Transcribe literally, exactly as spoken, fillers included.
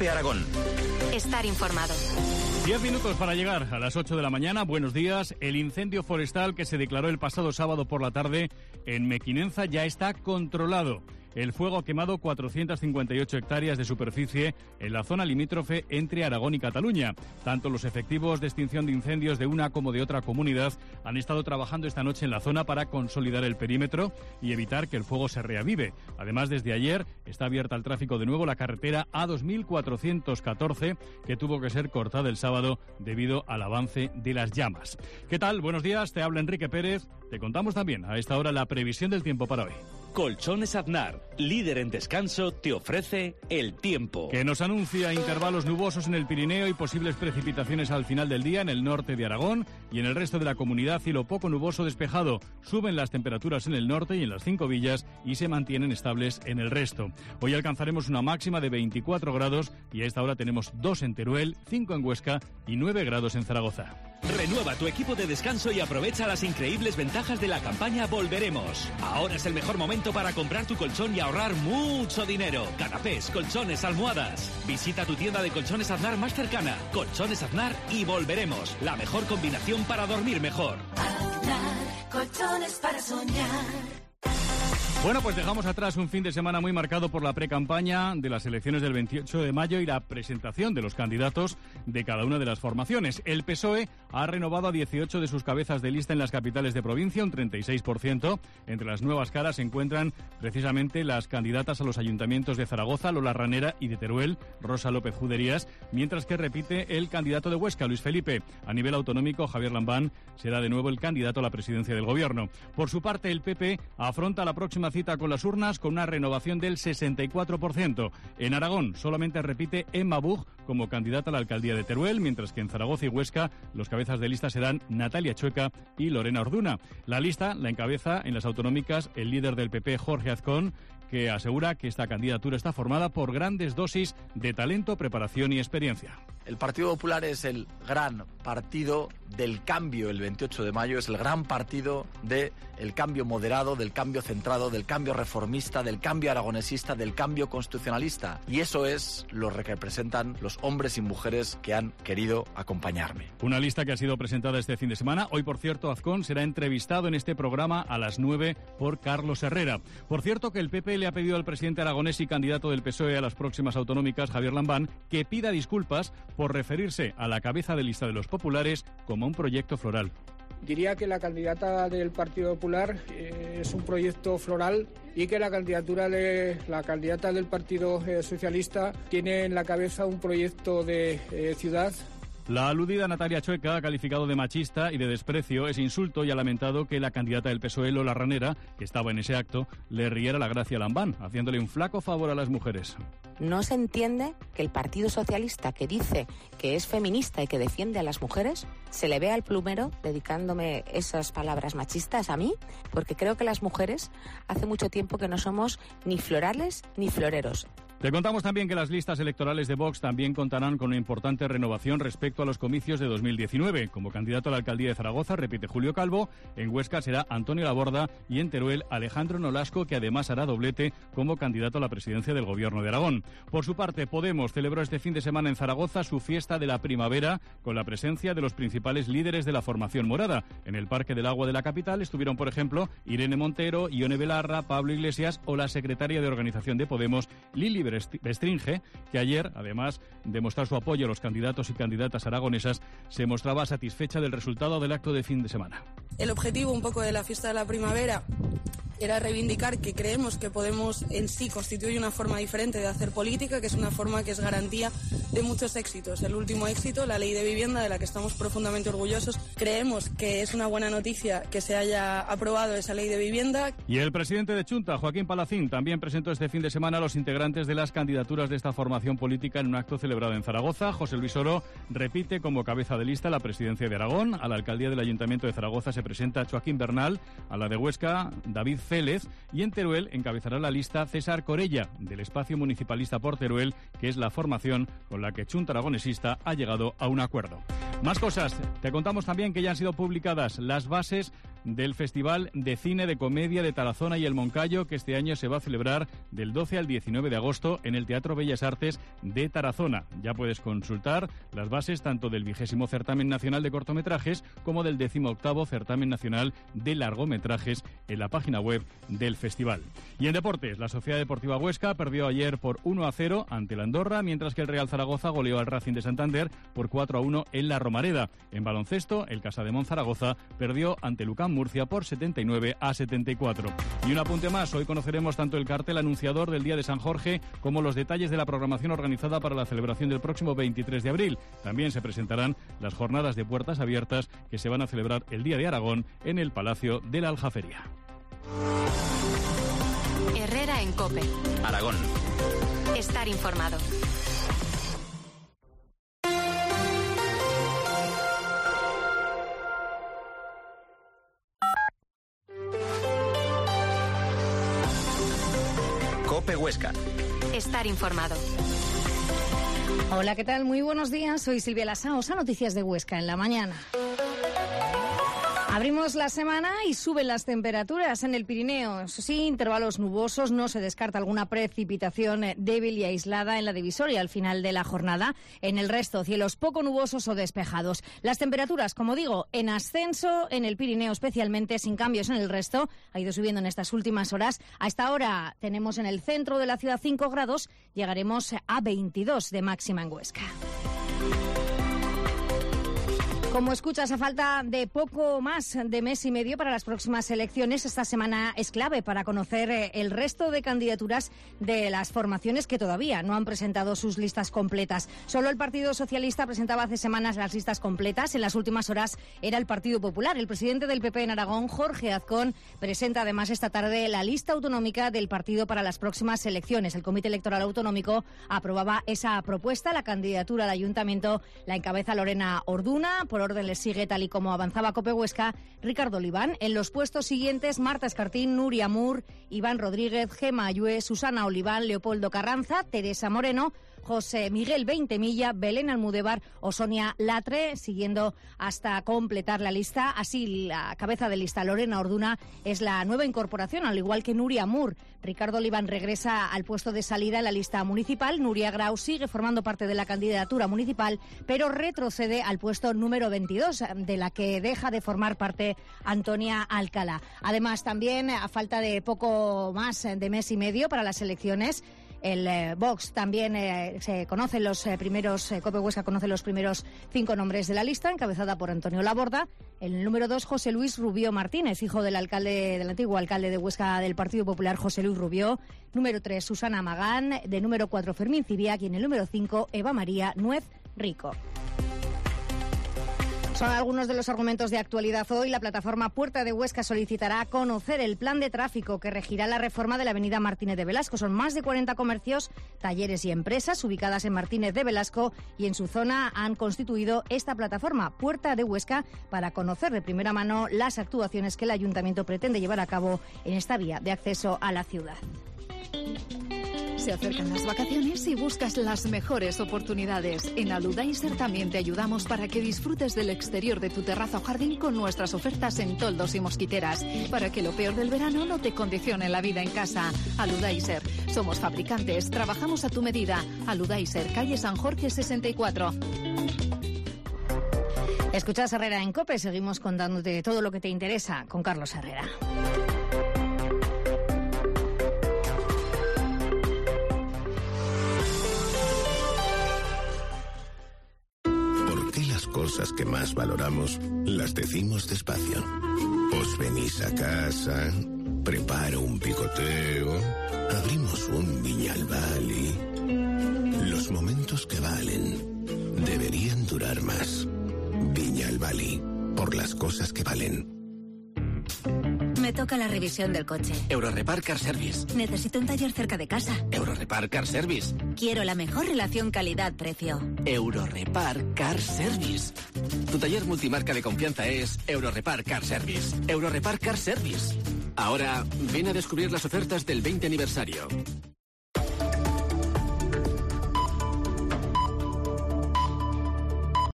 COPE Aragón. Estar informado. Diez minutos para llegar a las ocho de la mañana. Buenos días. El incendio forestal que se declaró el pasado sábado por la tarde en Mequinenza ya está controlado. El fuego ha quemado cuatrocientas cincuenta y ocho hectáreas de superficie en la zona limítrofe entre Aragón y Cataluña. Tanto los efectivos de extinción de incendios de una como de otra comunidad han estado trabajando esta noche en la zona para consolidar el perímetro y evitar que el fuego se reavive. Además, desde ayer está abierta al tráfico de nuevo la carretera A dos mil cuatrocientos catorce, que tuvo que ser cortada el sábado debido al avance de las llamas. ¿Qué tal? Buenos días, te habla Enrique Pérez. Te contamos también a esta hora la previsión del tiempo para hoy. Colchones Aznar, líder en descanso, te ofrece el tiempo. Que nos anuncia intervalos nubosos en el Pirineo y posibles precipitaciones al final del día en el norte de Aragón, y en el resto de la comunidad cielo poco nuboso despejado. Suben las temperaturas en el norte y en las cinco villas y se mantienen estables en el resto. Hoy alcanzaremos una máxima de veinticuatro grados y a esta hora tenemos dos en Teruel, cinco en Huesca y nueve grados en Zaragoza. Renueva tu equipo de descanso y aprovecha las increíbles ventajas de la campaña Volveremos. Ahora es el mejor momento para comprar tu colchón y ahorrar mucho dinero. Canapés, colchones, almohadas. Visita tu tienda de Colchones Aznar más cercana. Colchones Aznar y Volveremos. La mejor combinación para dormir mejor. Aznar, colchones para soñar. Bueno, pues dejamos atrás un fin de semana muy marcado por la precampaña de las elecciones del veintiocho de mayo y la presentación de los candidatos de cada una de las formaciones. El P S O E ha renovado a dieciocho de sus cabezas de lista en las capitales de provincia, un treinta y seis por ciento. Entre las nuevas caras se encuentran precisamente las candidatas a los ayuntamientos de Zaragoza, Lola Ranera, y de Teruel, Rosa López Juderías, mientras que repite el candidato de Huesca, Luis Felipe. A nivel autonómico, Javier Lambán será de nuevo el candidato a la presidencia del gobierno. Por su parte, el P P afronta la próxima cita con las urnas con una renovación del sesenta y cuatro por ciento. En Aragón solamente repite Emma Bug como candidata a la alcaldía de Teruel, mientras que en Zaragoza y Huesca los cabezas de lista serán Natalia Chueca y Lorena Orduna. La lista la encabeza en las autonómicas el líder del P P, Jorge Azcón, que asegura que esta candidatura está formada por grandes dosis de talento, preparación y experiencia. El Partido Popular es el gran partido del cambio el veintiocho de mayo, es el gran partido del cambio moderado, del cambio centrado, del cambio reformista, del cambio aragonesista, del cambio constitucionalista. Y eso es lo que representan los hombres y mujeres que han querido acompañarme. Una lista que ha sido presentada este fin de semana. Hoy, por cierto, Azcón será entrevistado en este programa a las nueve por Carlos Herrera. Por cierto, que el P P le ha pedido al presidente aragonés y candidato del P S O E a las próximas autonómicas, Javier Lambán, que pida disculpas por referirse a la cabeza de lista de los populares como un proyecto floral. Diría que la candidata del Partido Popular eh, es un proyecto floral y que la candidatura de la candidata del Partido eh, Socialista tiene en la cabeza un proyecto de eh, ciudad. La aludida Natalia Chueca ha calificado de machista y de desprecio ese insulto y ha lamentado que la candidata del P S O E, Lola Ranera, que estaba en ese acto, le riera la gracia a Lambán, haciéndole un flaco favor a las mujeres. No se entiende que el Partido Socialista, que dice que es feminista y que defiende a las mujeres, se le vea al plumero dedicándome esas palabras machistas a mí, porque creo que las mujeres hace mucho tiempo que no somos ni florales ni floreros. Te contamos también que las listas electorales de Vox también contarán con una importante renovación respecto a los comicios de dos mil diecinueve. Como candidato a la alcaldía de Zaragoza repite Julio Calvo, en Huesca será Antonio Laborda y en Teruel Alejandro Nolasco, que además hará doblete como candidato a la presidencia del gobierno de Aragón. Por su parte, Podemos celebró este fin de semana en Zaragoza su fiesta de la primavera con la presencia de los principales líderes de la formación morada. En el Parque del Agua de la capital estuvieron, por ejemplo, Irene Montero, Ione Belarra, Pablo Iglesias o la secretaria de organización de Podemos, Lili Bestringe, que ayer, además de mostrar su apoyo a los candidatos y candidatas aragonesas, se mostraba satisfecha del resultado del acto de fin de semana. El objetivo un poco de la fiesta de la primavera era reivindicar que creemos que Podemos en sí constituye una forma diferente de hacer política, que es una forma que es garantía de muchos éxitos. El último éxito, la ley de vivienda, de la que estamos profundamente orgullosos. Creemos que es una buena noticia que se haya aprobado esa ley de vivienda. Y el presidente de Chunta, Joaquín Palacín, también presentó este fin de semana a los integrantes de las candidaturas de esta formación política en un acto celebrado en Zaragoza. José Luis Oro repite como cabeza de lista la presidencia de Aragón. A la alcaldía del Ayuntamiento de Zaragoza se presenta Joaquín Bernal, a la de Huesca, David Félez, y en Teruel encabezará la lista César Corella, del Espacio Municipalista por Teruel, que es la formación con la que Chunta Aragonesista ha llegado a un acuerdo. Más cosas. Te contamos también que ya han sido publicadas las bases del Festival de Cine de Comedia de Tarazona y El Moncayo, que este año se va a celebrar del doce al diecinueve de agosto en el Teatro Bellas Artes de Tarazona. Ya puedes consultar las bases tanto del vigésimo Certamen Nacional de Cortometrajes como del decimoctavo Certamen Nacional de Largometrajes en la página web del festival. Y en deportes, la Sociedad Deportiva Huesca perdió ayer por uno a cero ante la Andorra, mientras que el Real Zaragoza goleó al Racing de Santander por cuatro a uno en la Romareda. En baloncesto, el Casademont Zaragoza perdió ante Lucán Murcia por setenta y nueve a setenta y cuatro. Y un apunte más, hoy conoceremos tanto el cartel anunciador del Día de San Jorge como los detalles de la programación organizada para la celebración del próximo veintitrés de abril. También se presentarán las jornadas de puertas abiertas que se van a celebrar el Día de Aragón en el Palacio de la Aljafería. Herrera en COPE. Aragón. Estar informado. COPE Huesca. Estar informado. Hola, ¿qué tal? Muy buenos días. Soy Silvia Lasaosa, Noticias de Huesca en la mañana. Abrimos la semana y suben las temperaturas en el Pirineo. Eso sí, intervalos nubosos, no se descarta alguna precipitación débil y aislada en la divisoria al final de la jornada. En el resto, cielos poco nubosos o despejados. Las temperaturas, como digo, en ascenso en el Pirineo, especialmente sin cambios en el resto. Ha ido subiendo en estas últimas horas. A esta hora tenemos en el centro de la ciudad cinco grados, llegaremos a veintidós de máxima en Huesca. Como escuchas, a falta de poco más de mes y medio para las próximas elecciones, esta semana es clave para conocer el resto de candidaturas de las formaciones que todavía no han presentado sus listas completas. Solo el Partido Socialista presentaba hace semanas las listas completas. En las últimas horas era el Partido Popular. El presidente del P P en Aragón, Jorge Azcón, presenta además esta tarde la lista autonómica del partido para las próximas elecciones. El Comité Electoral Autonómico aprobaba esa propuesta. La candidatura al ayuntamiento la encabeza Lorena Orduna. Por orden le sigue, tal y como avanzaba COPE Huesca, Ricardo Oliván. En los puestos siguientes, Marta Escartín, Nuria Mur, Iván Rodríguez, Gema Ayue, Susana Oliván, Leopoldo Carranza, Teresa Moreno, José Miguel Veintemilla, Belén Almudévar o Sonia Latre, siguiendo hasta completar la lista. Así, la cabeza de lista, Lorena Orduna, es la nueva incorporación, al igual que Nuria Mur. Ricardo Oliván regresa al puesto de salida en la lista municipal. Nuria Grau sigue formando parte de la candidatura municipal, pero retrocede al puesto número veintidós, de la que deja de formar parte Antonia Alcalá. Además, también, a falta de poco más de mes y medio para las elecciones, el eh, Vox también eh, se conocen los eh, primeros, eh, COPE Huesca conoce los primeros cinco nombres de la lista, encabezada por Antonio Laborda. El número dos, José Luis Rubió Martínez, hijo del alcalde, del antiguo alcalde de Huesca del Partido Popular, José Luis Rubió. Número tres, Susana Magán. De número cuatro, Fermín Cibiac. Y en el número cinco, Eva María Nuez Rico. Son algunos de los argumentos de actualidad hoy. La plataforma Puerta de Huesca solicitará conocer el plan de tráfico que regirá la reforma de la avenida Martínez de Velasco. Son más de cuarenta comercios, talleres y empresas ubicadas en Martínez de Velasco y en su zona han constituido esta plataforma Puerta de Huesca para conocer de primera mano las actuaciones que el ayuntamiento pretende llevar a cabo en esta vía de acceso a la ciudad. Se acercan las vacaciones y buscas las mejores oportunidades. En Aludaiser también te ayudamos para que disfrutes del exterior de tu terraza o jardín con nuestras ofertas en toldos y mosquiteras, para que lo peor del verano no te condicione la vida en casa. Aludaiser. Somos fabricantes, trabajamos a tu medida. Aludaiser, calle San Jorge sesenta y cuatro. Escuchas Herrera en COPE, seguimos contándote todo lo que te interesa con Carlos Herrera. Cosas que más valoramos, las decimos despacio. Os venís a casa, preparo un picoteo, abrimos un Viñalbali. Los momentos que valen deberían durar más. Viñalbali, por las cosas que valen. Me toca la revisión del coche. Eurorepar Car Service. Necesito un taller cerca de casa. Eurorepar Car Service. Quiero la mejor relación calidad-precio. Eurorepar Car Service. Tu taller multimarca de confianza es Eurorepar Car Service. Eurorepar Car Service. Ahora, ven a descubrir las ofertas del veinte aniversario.